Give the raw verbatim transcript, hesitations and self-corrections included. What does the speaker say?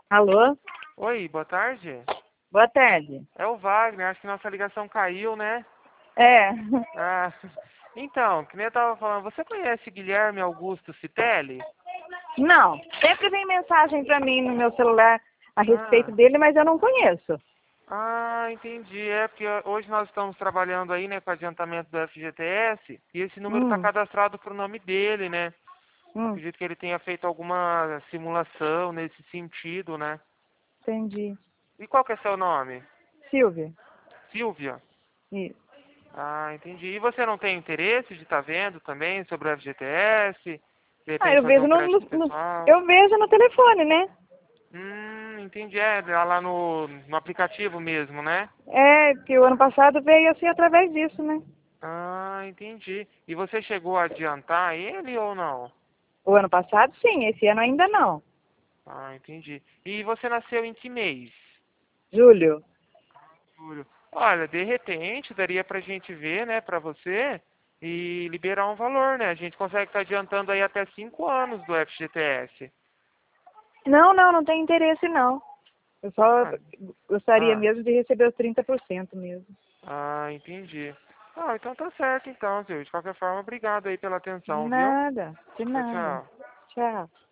Alô? Oi, boa tarde. Boa tarde. É o Wagner, acho que nossa ligação caiu, né? É. Ah, então, que nem eu tava falando, você conhece Guilherme Augusto Citelli? Não, sempre vem mensagem pra mim no meu celular a respeito Ah, dele, mas eu não conheço. ah, entendi. É porque hoje nós estamos trabalhando aí, né, com o adiantamento do F G T S e esse número está Hum, cadastrado pro nome dele, né? hum, Acredito que ele tenha feito alguma simulação nesse sentido, né? entendi. E qual que é seu nome? Silvia. Silvia? Isso. Ah, entendi. E você não tem interesse de estar vendo também sobre o F G T S? De Ah, repente eu fazer vejo um no, no- crédito no- pessoal? eu vejo no telefone, né? Hum, entendi. É, lá no, no aplicativo mesmo, né? É, que o ano passado veio assim através disso, né? Ah, entendi. E você chegou a adiantar ele ou não? O ano passado sim, esse ano ainda não. Ah, entendi. E você nasceu em que mês? Júlio. Julho. Olha, de repente daria pra gente ver, né, pra você e liberar um valor, né? A gente consegue estar adiantando aí até cinco anos do F G T S. Não, não, não tem interesse não. Eu só Ah, gostaria ah, mesmo de receber os trinta por cento mesmo. ah, entendi. Ah, então tá certo então, Silvio. De qualquer forma, obrigado aí pela De atenção, viu? nada, de Tchau, nada. tchau. Tchau.